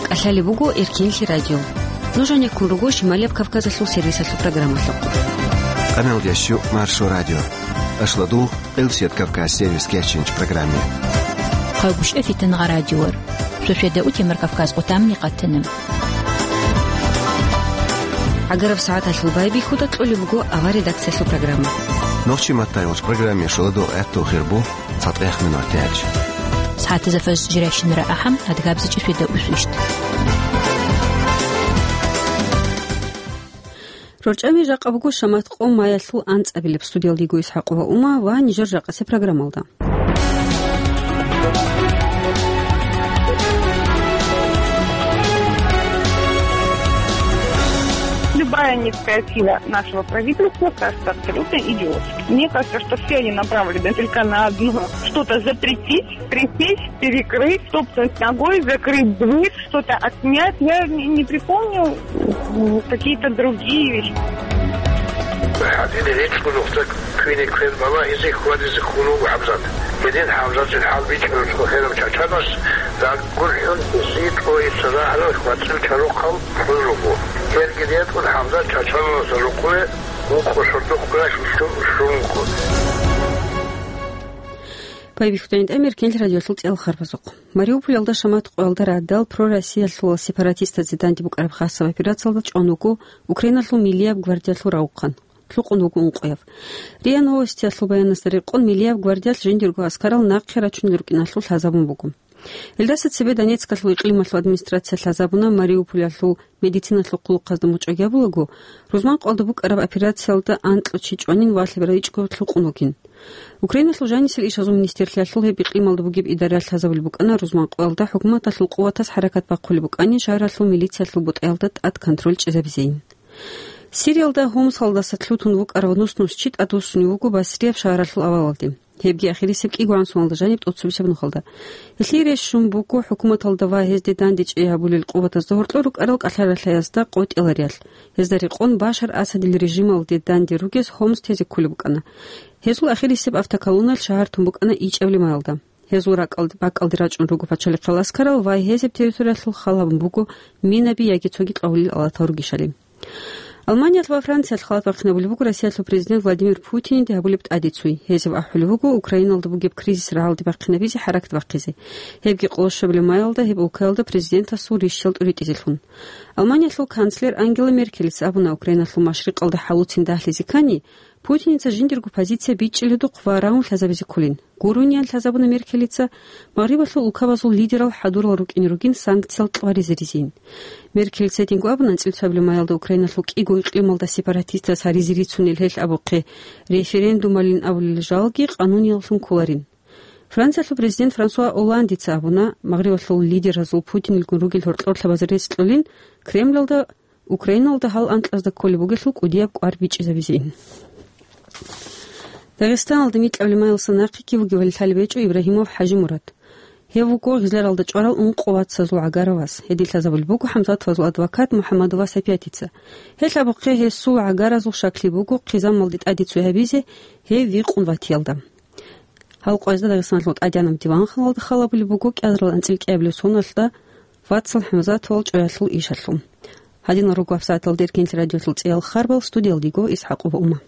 Калали бугу Эркинли радио. Нужен куругу Шималев Кавказа сервиса программа. Канал Ящу Маршу радио. Ашладу Элсет Кавказ сервис Керченч программе. Хабуш эфитен радиор. Шушеда утимер Кавказ утамни قتنم. Агаров саата шулбайби худа тулли бугу ава редакция программа. Ночи матайош программе шуладу эту хирбу цатрех минутяч. ساعات زفاز جراشن رأحم أدقاب زجر في داوسوشت. رجعمي جاق أبوكو شمات قوم ما يلثو أنت أبي لبستوديو ديجو يسحقوها أما ونجر جاق سي برنامج ده. Любая инициатива нашего правительства кажется абсолютно идиотской. Мне кажется, что все они направлены только на одно. Что-то запретить, пресечь, перекрыть, топнуть ногой, закрыть дверь, что-то отнять. Я не припомню какие-то другие вещи. Появившись американский радиослушатель Элхарбазок. Мариуполь алда шамат алдар отдал про-Россия слова сепаратиста зиданти букарабхасова операция алда чонуку Украина слу милияб гвардия слу раукхан. Слуқонуку унқоев. Риа новости слу баян настари қон милияб гвардия жендиргу аскарал нақхирачун лирукина слу хазабун бугум. Элдасат себе Донецк слу иқлима слу администрация хазабуна Мариуполь слу медицина слу қулуқазды мучагябулагу. Рузман қалды бук араб операция алда антлучи чонин васлибераичко слуқонукин. Украина служани сел ишазу министерство слуги биқлим алды бугиб идаря хазабул букана Рузман қалда хукумата слу қуатас харакат бақули букани шара слу милиция слу бут элдат ад контроль чизабзейн. Сириалда хомс халдасат лутун бук арвануснус чит адусуни буку басриев шара слу авалалди. Хебги ахирисек игуан сумалда жаниб отсубисабну халда. Ислиреш шум буку хукумат алдава хезди дандич иабулил қувата зохортлорук аралк ахларалаязда қот илариал. Хездари қон башар асадил режим алди данди ругес хомс тези кули букана. Хезул ахирисеп автоколонал шахар тумбукана ич авли малда. Хезул бак алдирачун ругу пачали қаласкарал вай хезеп территориясыл халабын буку минаби яги цоги қавлил алатаругишали. Алмания во Франции халат вахнабулбуку Россия президент Владимир Путин дебулибт адицуй. Хезев ахулбуку Украина алдбугиб кризис раалди бахнабизи характ вахизи. Хевги қолшабли майалда хеб укалда президента суришшилд уритизилхун. Алмания слу канцлер Ангела Меркель сабуна Украина слу машриқ алда халуцин дахлизикани Путиница жиндиргу позиция бичилиду қвараун хазабизи кулин. Гуруниан хазабуна Меркелица магрибаслу укабазул лидерал хадурал рукин санкциал тваризиризин. Меркель сетингу абунан цилцабли майалда Украина слу кигу иқлималда сепаратиста саризирицунил хел абуқи референдумалин авлил жалги қануниялсун куларин. Франция слу президент Франсуа Оландица абуна магрибаслу лидер азул Путин илгуругил хортлорла базарестлолин Кремльалда Украиналда хал антлазда колибугеслу кудияб куарбич изавизин. Дагестан алда митлавлимайл санақи кивугивали талибечу Ибрахимов Хажи Мурат. Хевуко гизлер алда чорал унқуват сазу агаравас. Хедил тазабул буку Хамзат фазу адвокат Мухаммадова сапиатица. Хетла буқи хесу агаразу шакли буку қизам малдит адицу хабизе хеви қунватиалда. Халқойзда Дагестан лот адянам диван халалда халабuli буку кядрал анцил кяблю соналда Ватсал Хамзат вал чоясул ишаллум. Хадин руку афсатал деркинти радиослу цел харбал студиал диго Исхақова ума.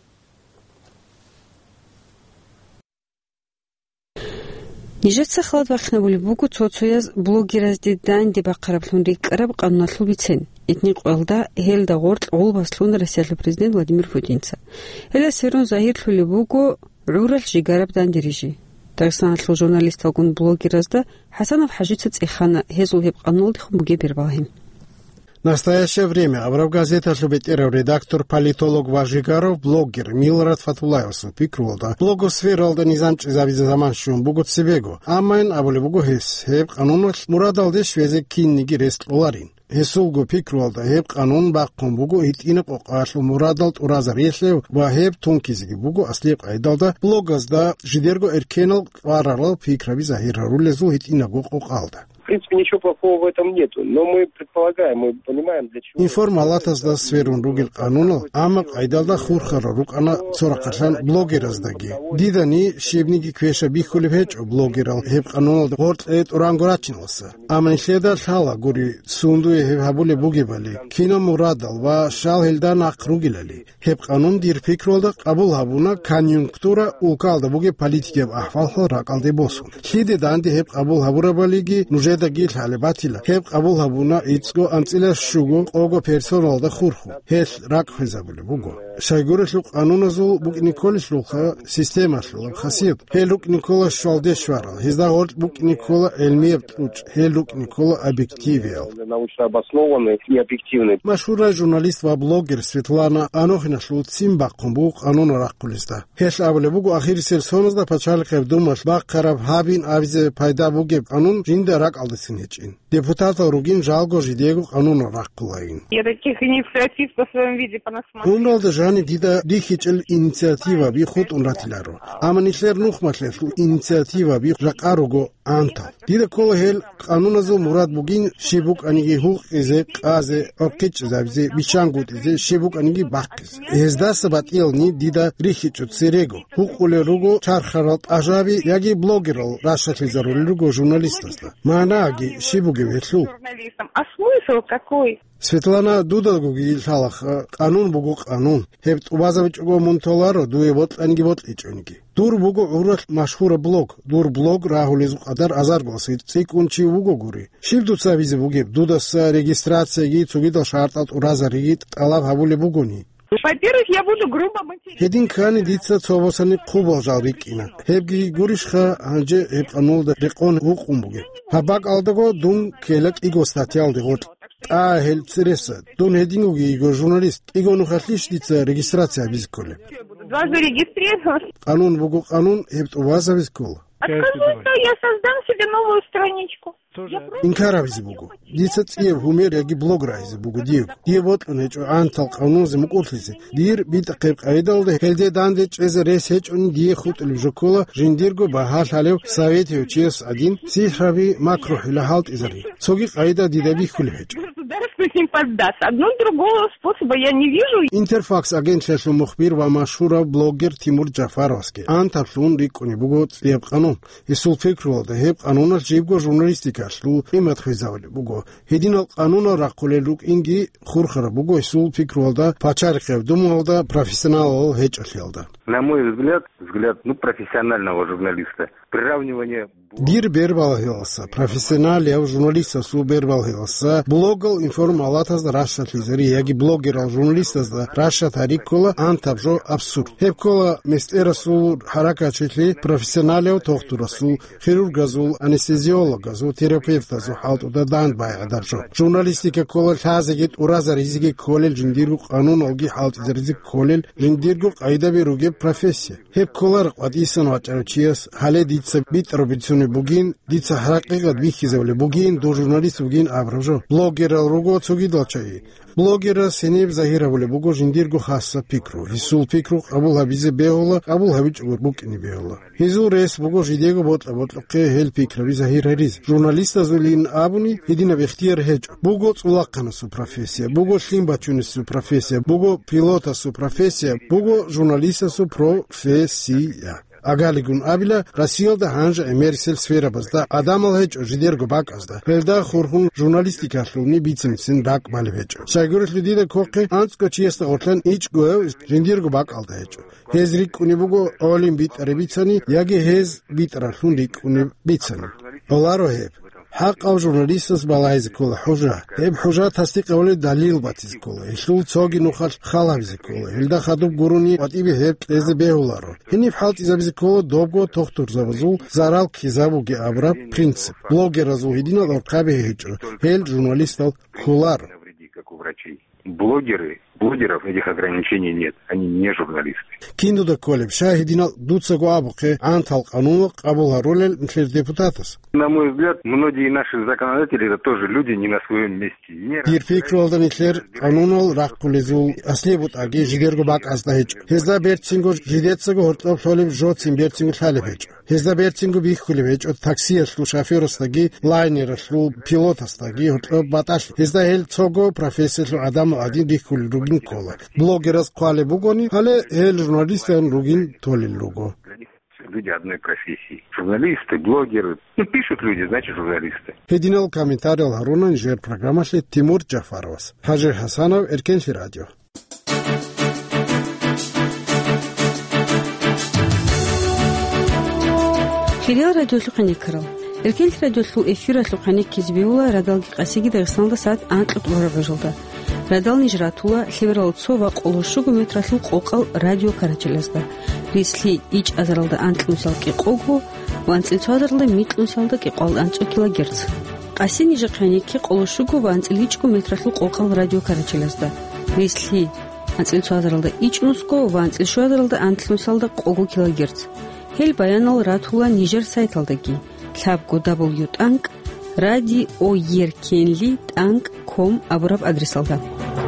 Нижеца халат вахнабули буку цоцояз блогеразди данди бақараблун рикараб қанунаслу бицен. Этни қуалда хелда ғорт олбаслун Россиялы президент Владимир Путинца. Эла серун захирлули буку рурал жигараб данди режи. Дагестанлы журналист алгун блогеразда Хасанов Хажица цехана хезул хеб қануналдиху буге бербахим. В настоящее время Авравгазета Шубетера редактор, политолог Важигаров, блогер Милрат Фатулаевсу пикрулда. Блогосфера алда низанч завиза заман шум бугут себего. Амайн абулебугу хес. Хеб канун мурад алде швезе кинниги рест оларин. Хесулгу пикрулда хеб канун баққун бугу хитинып оқашлу мурадалт уразар ешлев ва хеб тункизиги бугу аслип айдалда блогазда жидерго эркенал варарал пикрави захира рулезу хитинагу оқалда. принципе, ничего плохого в этом нету. Но мы предполагаем, мы понимаем, для чего... Информалатас да сферун ругил кануна, ама айдалда хурхара рук ана цоракарсан блогераздаги. Дидани шебниги квеша бихулевеч блогерал хеп кануна горт эт урангорачинласа. Ама нишеда шала гури сундуе хеп хабуле бугибали. Кино мурадал ва шал хелдан акругилали. Хеп канун дир фикролда абул хабуна конъюнктура улкалда буге политикеб ахвалхо ракалде босун. Хиде данди хеп абул хабурабалиги нужеда гил халебатила. Хеп абул хабуна ицго амцила шуго ого персоналда хурху. Хес рак хизабуле буго. Шайгурышлук ануназул буг николишлуха система шлук хасиет. Хелук Никола Швалдешварал. Хизда горд буг Никола элмебт уч. Хелук Никола объективиал. Научно обоснованный и объективный. Машура журналист ва блогер Светлана Анохина шлут симбак кумбук ануна раккулиста. Хеш абуле бугу ахири селсонозда пачал қев думаш бак қараб хабин авизе пайда бугеб анун жинда рак алдысын хечин. Депутата ругин жалго жидегу ануна раккулаин. Я таких инициатив по своем виде понасмотрел. Гунралда жани дида дихичел инициатива би худ унратиларо. Ама нишлер нухмашлешлу инициатива би жакаруго анта. Дида кола хел ануназу мурад бугин шибук аниги хук изе qaze orkich zabze bishangут изе шибук аниги баккис. Езда сабатилни дида рихичут серего. Хукуле руго чархарат ажаби яги блогерал рашатлизарул руго журналистаста. Манаги шибуги ветлу. А смысл какой? Светлана Дудалгуги шалах канун бугу канун. Хепт убазавич уго мунтоларо дуе вот анги вот ичонги. Дур бугу урат машхура блог. Дур блог рахулизу адар азар голсит. Цикунчи бугу гури. Шибдуца визе бугеб. Дудаса регистрация ги цугидал шартат ураза ригит алав хабуле бугуни. Во-первых, я буду грубо материть. Хедин кани дица цовосани кубал жалрикина. Хебги гуришха анже хеб анолда рекон гукумбуге. Хабак алдего дун келек иго статьял дегот. А хелцереса дун хедингуги иго журналист. Иго нухатлиш дица регистрация визколе. Два зарегистрироваться. Канун бугу канун хебт уваза визкола. Откажусь, да, я создам себе новую страничку. Инкара визбугу. Дица цьев хумер яги блогра визбугу див. Див вот унечо антал канун зимукутлизи. Дир бита кеп айдалде хелде данде чезе ресеч он ди хут лжокола жиндирго бахал халев советию чес один сихрави макро хилахалт изари. Соги айда дидаби хулевеч. Государство с ним поддаст. Одного другого способа я не вижу. Интерфакс агент шешлу мухбир ва машура блогер Тимур Джафаровский. Антаплун рикони бугу цьев канун. Исул фикру да хеб кануна жибго журналистика шлу имат хизавли бугу. Хединал кануна ракуле лук инги хурхара бугу исул фикру да пачар кев думалда профессионал хечалда. На мой взгляд, профессионального журналиста, приравнивание... Дир бербалхилса, профессионалия журналиста су бербалхилса, блогал информалатаз да рашатлизари, яги блогерал журналистаз да рашатарикола антабжо абсурд. Хепкола местера су харакачитли профессионалия тохтура су хирургазул, анестезиологазул, терапевтазу халту да дандбай адабжо. Журналистика кола хазегит ураза ризиги колел жиндиргу канун олги халт изаризик колел жиндиргу айдаби руге профессия. Хепколар адисан вачаручиас хале дица битробицуни бугин дица харакигат бихизавле бугин до журналист бугин абражо. Блогерал руго цугидалчаи. Блогера сенеб захиравле буго жиндиргу хасса пикру. Хисул пикру абул хабизе беола, абул хабич урбукини беола. Хизу рес буго жидего ботлоке хел пикрави захирариз. Журналиста зулин абуни хидина вехтияр хеч. Буго цулаккана су профессия, буго шлимбачуни су профессия, буго пилота су профессия, буго журналиста су профессия. Агалигун абила Россиялда ханжа эмерсел сфера базда адамал хеч жидерго бак азда. Хелда хурхун журналистика шлуни бицимсин бак малевеч. Шайгурс лидида коке антско чиеста отлан ич го жидерго бак алда хеч. Хезрик унибуго олим бит ребицани яги хез бит рахуник унибицани. Оларо хеб. حق او ژورنالیستس بالایز کوله حجه اب حجه تصدیق اول دلیل باتیز کوله شول څوګي نو خلاوز کوله هلدا خدوب ګورونی وتی به هب از به ولارو هنی حالت از به کوله دوبگو تختور زوزو زارال کیزابوگی ابرا پرینسیپ блогер разуидина лоркабе هیچ هل ژورنالیست کولار Блогеров этих ограничений нет, они не журналисты. Кинду да колеб шахидина дуцаго абуке антал канунок абула ролел мислер депутатас. На мой взгляд, многие наши законодатели это тоже люди не на своем месте. Дир фикролда мислер канунол раккулезул аслебут аги жидерго бак аздахич. Хезда берцинго жидецаго хортлов солев жоцин берцинго халевич. Hezda bertingu bihkuli vech ot taksiya shlu shofyorostagi layner shlu pilotostagi ot batash hezda hel tsogo professor shlu adam adin bihkuli rugin kola blogeras qale bugoni hale hel jurnalistan rugin tolil lugo Люди одной профессии. Журналисты, блогеры. Пишут люди, значит журналисты. Hedinal комментарий Харуна инженер программа шле Тимур Джафаров. Хажир Хасанов, Эркенши радио. Филиал радио Луканикарал. Эркенши радио эфира Луканик кизбиула радалги қасиги Дагестанда саат антлут ураважылда. Радал нижратула хеверал цова қолошугу метраслу қоқал радио карачелезда. Рисли ич азаралда антлунсал ки қогу, ванцилцу азаралда митлунсалда ки қол анчо килогерц. Қаси нижақани ки қолошугу ванциличку метраслу қоқал радио карачелезда. Рисли анцилцу азаралда ич нуско, ванцилшу азаралда антлунсалда қогу килогерц. Хел баянал ратула нижер сайталдаги. Тлабгу w.tank radio.yerkenli.com абураб адресалда.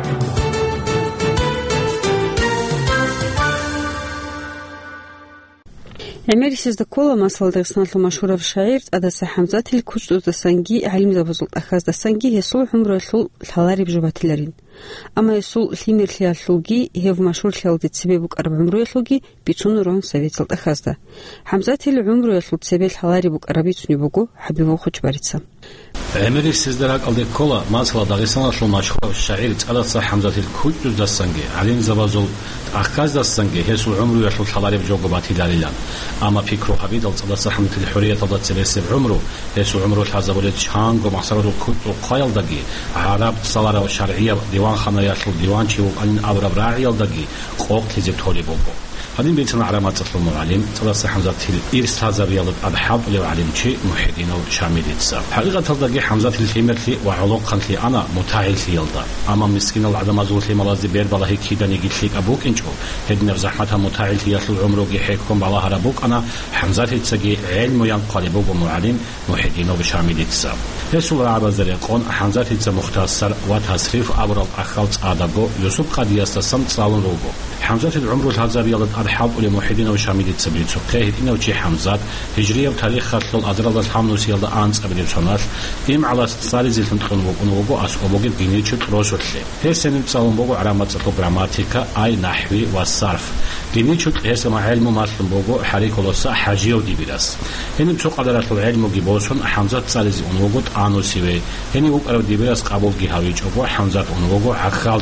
Эмерисизда кола масалда гыснарлу машурав шаир адаса Хамзат ил кучтуз дасанги алим забузул ахаз дасанги хесул хумролул лалари бжубатиларин. Ама хесул лимерлиаллуги хев машур лалди цебебук арбамролуги бичун рон советсал ахазда. Хамзат ил умролул цебел лалари бук арабицуни бугу хабибу хучбарица. Эмерисизда алде кола масала дагыстанлу машурав шаир адаса Хамзат ил кучтуз дасанги алим забузул ахаз дасанги хесул умролул лалари бжубатиларин. أما فكره حبيد الله صحمة الحرية الله تبسم عمره يسوع عمره الحزب ولد شانغ ومحصره الكت وقايل دقي عرب صلاة وشرعية ديوان خنايا شو ديوان شو أن أبرب راعي دقي قوق تزيد تولي بوبو هذين بيتنا علامات تطلب معلم الله حمزة الإرس هذا رياضة أبحاب لعلم شيء محيدين وشامل يتساب حقيقة تلقي حمزة الفيمر لي وعلوق لي أنا متاعل في يلدا أما مسكين العدم أزول لي ملازي بير بالله كيدا نجيت ليك أبوك إنشو هدنا بزحمتها متاعل في يطلع عمره يحيكم بالله هربوك أنا حمزة التسجي علم ينقلبوك ومعلم محيدين وشامل يتساب يسوع عبد الزريقون حمزة المختصر وتصريف أبرز أخلص أداغو يوسف قد يستسم صالون روبو حمزة العمر هذا رياضة أرحاب لمحيدين وشامل يتسبيل سقيه إنه شيء حمزة هجرية بتاريخ خطل الأزرار الحمد يلا أنس قبل يصنع إم على استثار زيتون تكون وقو أسقوبه بينيش تروسل هي سنة صالون بقو علامات الجراماتيكا أي نحوي والصرف بينيش هي مع علم مثل بقو حريك الله حاجيو ديبيرس هني بسوق على العلم جيبوسون حمزة صالز ونوجود آنوسيوي هني وقرأ ديبيرس قبول جهاويج أبو حمزة ونوجو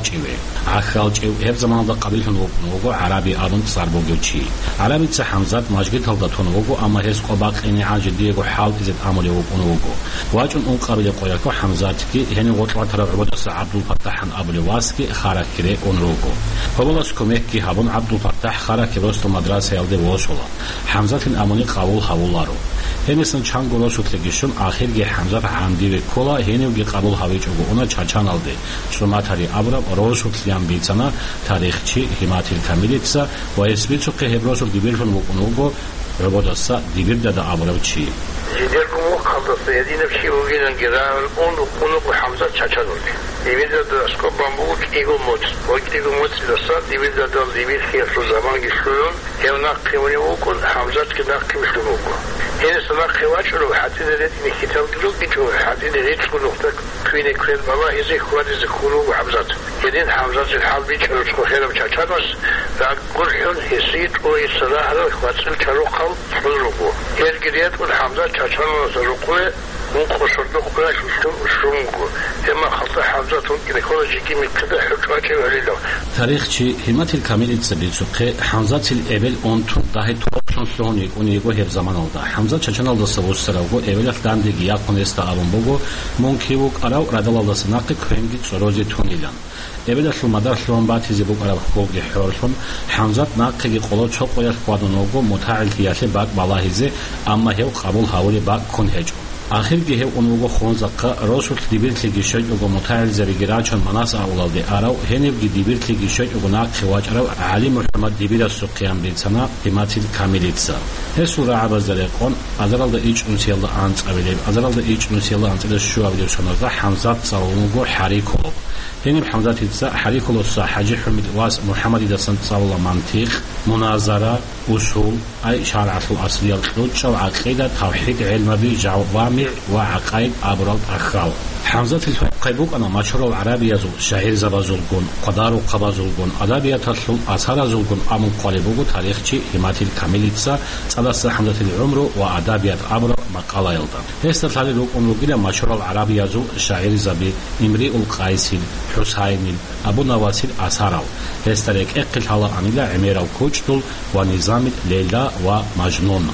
عخالجيوي هي زمان ده قبيل ونوجو عربي أرون صار بوجوشي عربي حمزة ماجد هذا تونوجو أما هيس قباق إني عاجديه وحال إذا عمله ونوجو واجن أن قبيل قويكو حمزة كي هني وطلع ترى عبد عبد الفتاح أبو واسكي خارج كره ونوجو فبلا سكمك كي هبون عبد الفتاح خارج كروست المدرسة يلدي وصولا حمزة الأموني قبول حولارو هنيسن چانگو رسوتلگیشون آخر گه حمزه عمدی و کلا هنیوگی قبول هویج او اونا چاچان aldı. شماتری ابرا رسوتلیان بیتنا تاریخچی هماتیل کامیلیتسا و اسبیچو که هبرسول دیبیرفون وکنوگو ربوداسا دیبیر دادا ابرا چی. جدیرکمو خالصه یدینه چی وگیرن گران اونو حمزه چاچان oldu. دیبیر دادا اسکو بامبوک ایگو موت. وقتی ایگو موت داسا دیبیر دادا دیبیر که تو زمان گشتون هم نقیمونی وکن حمزه که نقیمشون وکن. این سنا خواهد شد و حتی دارید میکتاب دلوگ بیچو حتی دارید که نقطه کوینه کوین بابا هیچ خواهدی زکونو و حمزات یدین حمزات الحال بیچو رسکو خیرم چاچان است و گرهون هسید و اصلاح رو خواهد چلو قل بلوگو هر گریت و حمزات چاچان است رقوه اون خسرده خواهش شونگو اما خطا حمزات اون که نکولا جیگی میکده حکماتی ولیلا تاریخ چی همت الکامیل تبیچوقه حمزات الابل اون تو دهی توقشون شونی اونیگو هر زمان aldı. Hamza çaçan aldası vostaraugo evlaf dandigi yakonesta avumbogo monkivuk arau radalalası naqi krengi çorozi tunilan. Evlaf madar şlon batizi bu arab xogi xorşon Hamzat naqi qolo çok qoyar qadonogo mutail tiyasi bak balahizi amma hev qabul havli bak konhejo. آخر گه اونوگو خونزاقا رسول دیبیرت لگیشای اوگو متعال زبیگران چون مناس اولادی آراو هنیو دیبیرت لگیشای اوگو ناق خواج آراو علی محمد دیبیر از سقیان بیتسانا قیمتی کامیلیتسا هسورا عبازدارقون ازرالده ایچ انسیالده آنچ قبیلیم ازرالده ایچ انسیالده آنچ ایده شو قبیلیم شنازده حمزات سالونوگو حریک ولو هني بحمزات التسا حريك الوصا حاجي حمد واس محمد دسن صلى منطق مناظرة أصول أي شرع الأصلية الحجة وعقيدة توحيد علم بجوامع وعقائد أبرال أخال حمزة القيبوك أنا مشهور العربية شاعر زبازولكون قدار وقبازولكون أدبية تسل أثار زولكون أمون قلبوك تاريخي همات الكامليتسا سلسة حمزة العمر وأدبية أبرال مقالة يلدا هستفعل لوك أملوكينا مشهور العربية شاعر زبي إمرئ القيسين حسين أبو نواسير أثارو هستريك أقل حالا أنيلا عمير الكوشتول ونظام ليلى ومجنون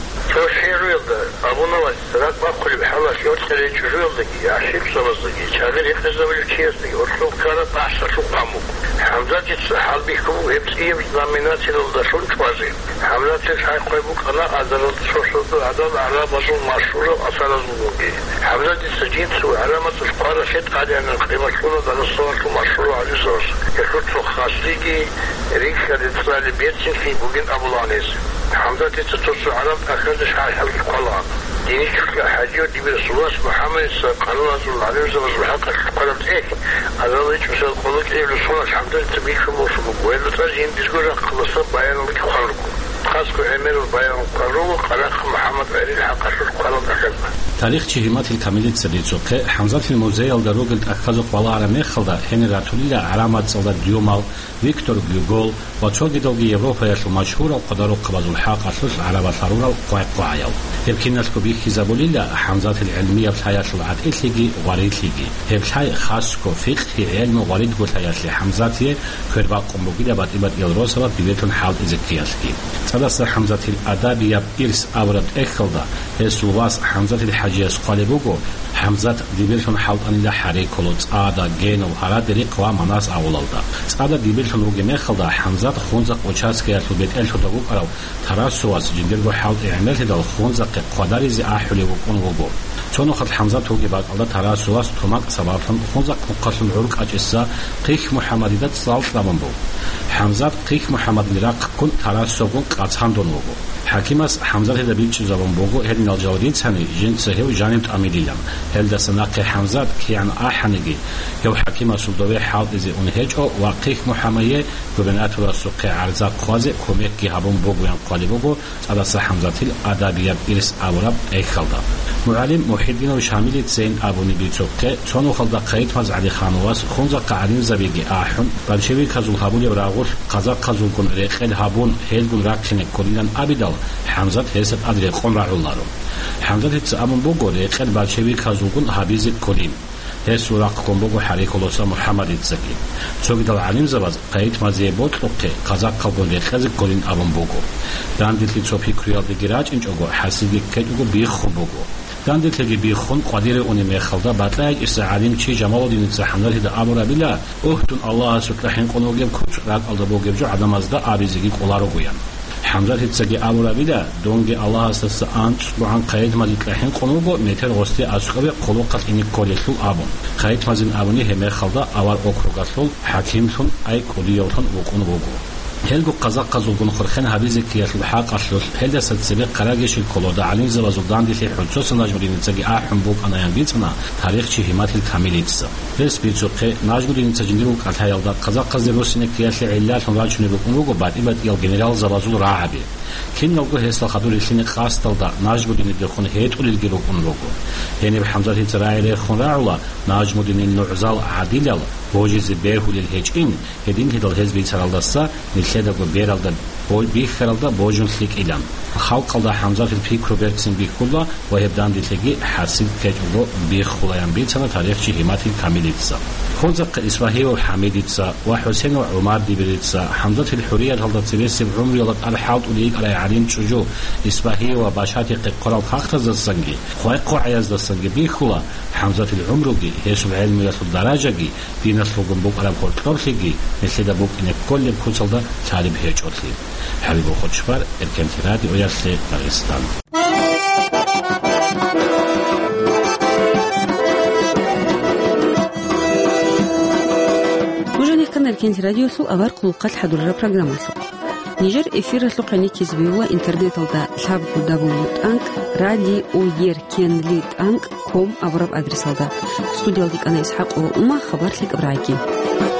أبو نواسير أقل بحالا شيوت سري جزولدكي عشيب سمزدكي شاغل يخزوي الكيزدكي ورسول كانت أحسن شقامو حمزات يتسحال بيكمو هبسئيب زامينات الدشون شوازي حمزات يتسحال قيبوك أنا أدرد شوشد عدد أعراب أزول مشهور أثار زلوكي حمزات يتسجين سوى علامة القارة شد قادي أن القيمة شونه دل الصور مشهور على زوز يخلط خاصيكي ريكا لتصال بيتسين في بوغين أبو العنيس حمزات يتسجين علامة أخرج شحال حلق القلعة ديني كفك حاجيو دي برسولات محمد قالوا رسول الله عليه وسلم حقا قلت إيه هذا ضيج بسال قلوك إيه لصولات حمزات تبيك في موسمك وإلا تراجين ديسكوزا خلصت بيان لك خلقه خاصكو عمير البيان قلوه قلق محمد عريل حقا شرق قلت أخذنا تاريخ جهيمات الكامليت سريتسوكي حمزة الموزي الدروغل أخذ قوالار ميخلدا هني راتوليلا علامات صلدا ديومال فيكتور بيوغول وتوغي دوغي يوروبا يشل مشهور القدر وقبض الحاق أسلس على بصارورا قوائق يمكن نسكو بيكي زابوليلا حمزة العلمية بتايشل عد إتليجي وريد ليجي هبتاي خاصكو فقه علم وريد بتايشل حمزة كربا قمبوغيلا بات إباد يلروسلا بيبتون حال إزكياسكي سدس حمزة الأدابية إرس أورد إخلدا هسواس حمزة حاجيس قالبوغو حمزة ديبلتون حال أنيلا حريكولو تسادا جينو هرا دريق ومناس أولودا تسادا ديبلتون وغي ميخلدا حمزة خونزق وچاسكي يرسل بيت إلتو دغوك أراو تراسواس جندرغو حال إعمال هدال خونزق قداريزي أحولي وكون وغو چونو خط حمزة توغي باق ألدا تراسواس توماق سبابتون خونزق مقاسم عروك أجسا قيخ محمدي دات صالت رابنبو حمزة قيخ محمد لراق كون تراسوغون قاتحان دون وغو حكيمس حمزة هذا بيتش زبون بوغو هذا الجواريد سنة جنس هو جانب أميليام هذا سناق حمزة كيان أحنجي هو حكيم سلطوي حال إذا أنهجه وقيك محمية ببنات السوق عرض خوازة كوميك كهابون بوغو ينقل بوغو على حمزة الأدبية إرس أوراب أي خلدا معلم محدين وشامل تسين أبو نبيتوك تونو خلدا قيد مز علي خانواس خونزا قاعدين زبيجي أحن بلشوي كزول هابون يبراغوش قزاق كزول كون ريخل هابون هيلون راكشين كلن أبيدال حمزة هيست أدري قن رعولارو حمزة تسأمن بوغو ريخل بلشوي كزول كون هابيز كلين هس وراق كون بوغو حريكولوسا محمد تسكي تسوغدال علم زباز قيد مزيه بوتلوكي قزاق كون ريخل كلين أبن بوغو داندلتي تسوبي كريال ديجراج إنجوغو حسيدي كيجوغو بيخو بوغو داندل تجي بيخون قدير أني مخلدا باتلاج إسعالم شيء جمال الدين تحمل هذا أمر بلا أهتن الله سبحانه قنوجم كوش رات الضبوجم جو عدم أزدا أبيزيج قلارو قيان حمزة تجي أمر بلا دونج الله سبحانه سبحان قيد ما يتلحين قنوجو متر غستي أسقى قلوقة إني كوليسو أبون قيد ما زين أبوني هم خلدا أول أكروغاسول حكيمتون أي كوليوتون وقنوجو هلگو قزاق قزولگون خورخن حبیزی که الحاق أصل هل دست سبق قراجش الكولودا علين زبازودان دي حجوس ناجمدين تجي أحم بوك أنا ينبيتنا تاريخ شيء همات الكامليتس بس بيتوقع ناجمدين تجندرو قتها يلدا قزاق قزروسينك كياسل علات نراجون بكونوجو بعد إبد يل جنرال زبازول راعبي كين نلقو هيستل خدور السنة خاص تلدا ناجمدين دخون هيت وللجروب أنروجو يعني بحمزة هتراعي خون راعلا ناجمدين النعزال عديل بوجز بيهو للهجين هدين هدل هزبي ترالدسا نلشيدا بيرالدا بيخرالدا بوجن سليك إلان خلق الدا حمزة في البيك روبرتسن بيكولا وهبدان دلتجي حاسب كجوجو بيخولايان بيتنا تاريخ شهيمات الكامليتسا خنزق إسماعيل وحميدتسا وحسين وعمر ديبريتسا حمزة الحرية هلدا تريسب عمري لد الحاض وليك على عالم شجو إسماعيل وباشات قرال خاخت زسنجي خواقو عياز دسنجي بيخولا حمزة العمرجي هيسو العلم يسو الدراججي في نسل جنبوك على كورتورسيجي مثل دبوك إن كل كوسل ده تعرف هيج أصلي حبيبو خدشبر الكنترادي وياسلي داغستان وجني كان الكنترادي سو أبار قلقات حضور البرنامج Нижер эфир слухани кизбиула интернет алда www.radioyerkenlit.com авраб адрес алда. Студиялдик ана Исхақ ума хабар лик ибраги.